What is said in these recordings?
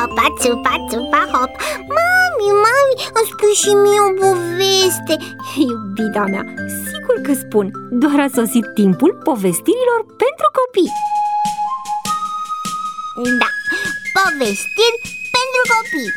țupa, țupa, țupa, hop. Mami, îmi spui și mie o poveste. Iubita mea, sigur că spun. Doar a sosit timpul povestirilor pentru copii. Da, povestiri pentru copii.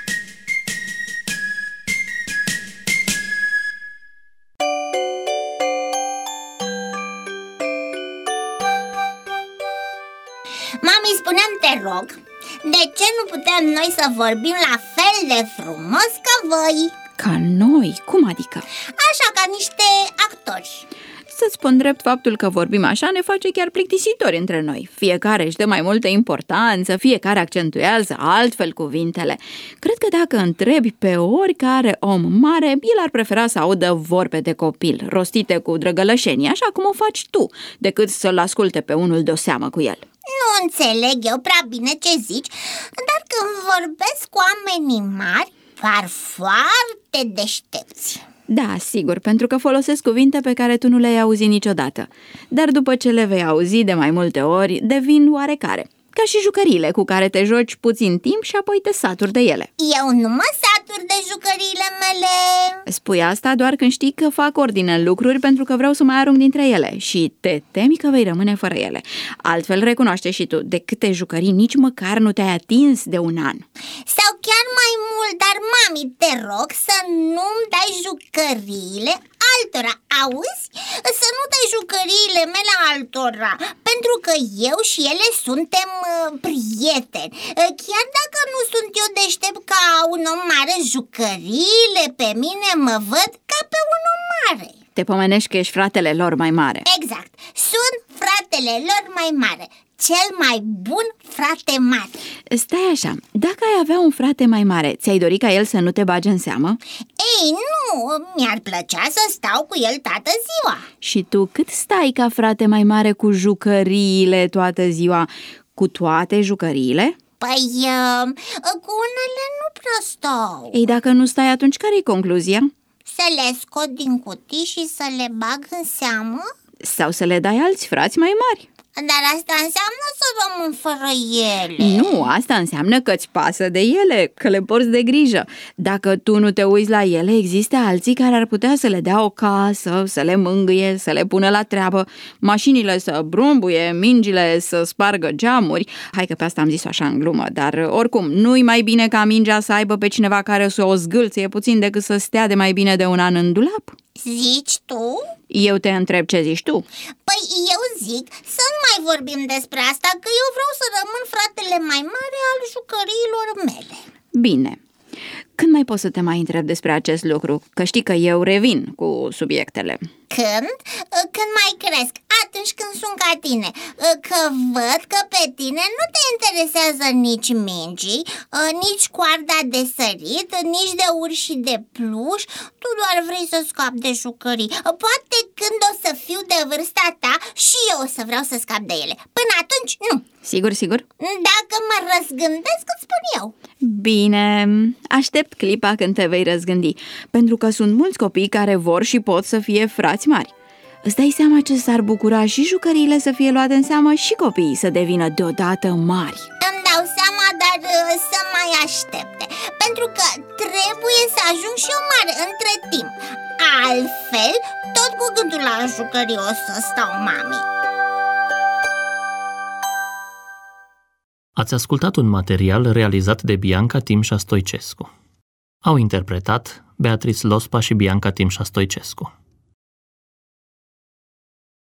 Mami, spuneam, te rog, de ce nu putem noi să vorbim la fel de frumos ca voi? Ca noi? Cum adică? Așa, ca niște actori. Să-ți spun drept, faptul că vorbim așa ne face chiar plictisitori între noi. Fiecare își dă mai multă importanță, fiecare accentuează altfel cuvintele. Cred că dacă întrebi pe oricare om mare, el ar prefera să audă vorbe de copil, rostite cu drăgălășenie, așa cum o faci tu, decât să-l asculte pe unul de-o seamă cu el. Nu înțeleg eu prea bine ce zici, dar când vorbesc cu oamenii mari, par foarte deștepți. Da, sigur, pentru că folosesc cuvinte pe care tu nu le-ai auzit niciodată. Dar după ce le vei auzi de mai multe ori, devin oarecare. Ca și jucăriile cu care te joci puțin timp și apoi te saturi de ele. Eu nu mă satur de jucăriile mele. Spui asta doar când știi că fac ordine în lucruri pentru că vreau să mai arunc dintre ele și te temi că vei rămâne fără ele. Altfel recunoaște și tu, de câte jucării nici măcar nu te-ai atins de un an. Sau chiar mai mult, dar mami, te rog să nu-mi dai jucăriile altora, auzi? Să nu dai jucăriile mele altora, pentru că eu și ele suntem prieteni. Chiar dacă nu sunt eu deștept ca un om mare, jucăriile pe mine mă văd ca pe un om mare. Te pomenești că ești fratele lor mai mare. Exact, sunt fratele lor mai mare, cel mai bun frate mare. Stai așa, dacă ai avea un frate mai mare, ți-ai dori ca el să nu te bage în seamă? Ei, nu, mi-ar plăcea să stau cu el toată ziua. Și tu cât stai ca frate mai mare cu jucăriile toată ziua? Cu toate jucăriile? Păi, cu unele nu prea stau. Ei, dacă nu stai, atunci care-i concluzia? Să le scot din cutii și să le bag în seamă? Sau să le dai alți frați mai mari? Dar asta înseamnă să rămân fără ele. Nu, asta înseamnă că îți pasă de ele, că le porți de grijă. Dacă tu nu te uiți la ele, există alții care ar putea să le dea o casă, să le mângâie, să le pună la treabă, mașinile să brumbuie, mingile să spargă geamuri. Hai că pe asta am zis-o așa în glumă, dar oricum, nu-i mai bine ca mingea să aibă pe cineva care să o zgâlție puțin decât să stea de mai bine de un an în dulap? Zici tu? Eu te întreb ce zici tu. Păi eu zic să nu mai vorbim despre asta, că eu vreau să rămân fratele mai mare al jucăriilor mele. Bine. Când mai pot să te mai întreb despre acest lucru? Că știi că eu revin cu subiectele. Când? Când mai cresc, atunci când sunt ca tine. Că văd că pe tine nu te interesează nici mingii, nici coarda de sărit, nici de urși de pluș. Tu doar vrei să scapi de jucării. Poate când o să fiu de vârsta ta și eu o să vreau să scap de ele. Până atunci, nu. Sigur, sigur? Dacă mă răzgândesc, îți spun eu. Bine, aștept clipa când te vei răzgândi, pentru că sunt mulți copii care vor și pot să fie frați mari. Îți dai seama ce s-ar bucura și jucăriile să fie luate în seamă și copiii să devină deodată mari. Îmi dau seama, dar să mai aștepte, pentru că trebuie să ajung și eu mare între timp. Altfel, tot cu gândul la jucării o să stau, mami. Ați ascultat un material realizat de Bianca Timșa Stoicescu. Au interpretat Beatrice Lospa și Bianca Timșa Stoicescu.